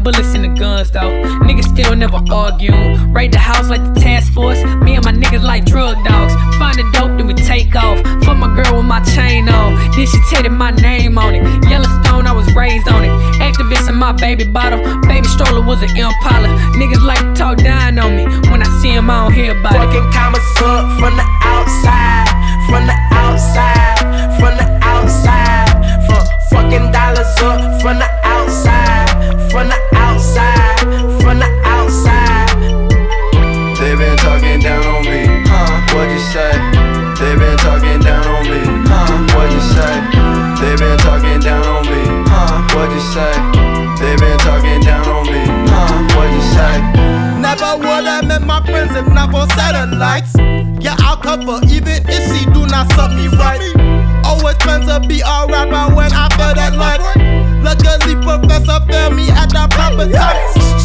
bullets in the guns though. Niggas still never argue. Raid the house like the task force. Me and my niggas like drug dogs. Find the dope, then we take off. Fuck my girl with my chain on. Then she tatted my name on it. Yellowstone, I was raised on it. Activist in my baby bottle. Baby stroller was an Impala. Niggas like to talk down on me. When I see him, I don't hear about it. Fucking commas up from the outside. From the outside. From the outside. From fucking dollars up from the outside. From the outside. From the outside. They been talking down on me. What'd you say? They been talking down on me. What'd you say? They been talking down on me. What'd you say? They been talking down on me. What'd you say? Never would I met my friends if not for satellites. Yeah, I'll cover even if she do not sub me right. Always trying to be a rapper when I feel that light. Luckily, professor failed me at the proper time.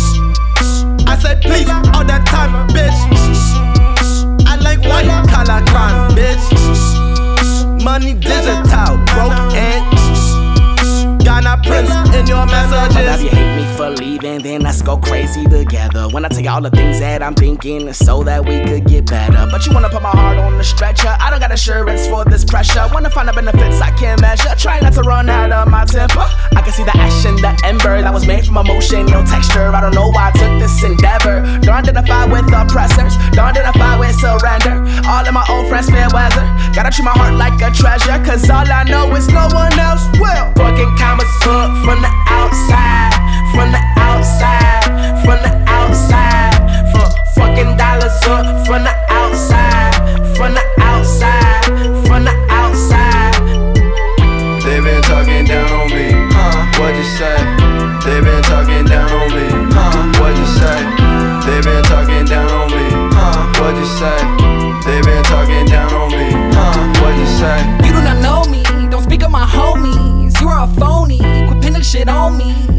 I said please all the time, bitch. I like white collar crime, bitch. Money digital, broke and Ghana Prince in your messages. I love you, hate me for leaving, then let's go crazy together. When I tell you all the things that I'm thinking, it's so that we could get better. But you wanna put my heart on the stretcher. I don't got assurance for this pressure. Wanna find the benefits I can't measure. Try not to run out of my temper. I can see the action, the ember that was made from emotion, no texture. I don't know why I took this endeavor. Don't identify with oppressors, don't identify with surrender. All of my old friends fair weather. Gotta treat my heart like a treasure, cause all I know is no one else will. Fucking commas up from the outside. From the outside. From the outside. From fucking dollars up from the outside. From the outside. From the outside. They been talking down on me. What'd you say? They been talking down on me. What'd you say? They been talking down on me. What'd you say? They been talking down on me. What'd you say? You do not know me, don't speak of my homies. You are a phony, quit pinning shit on me.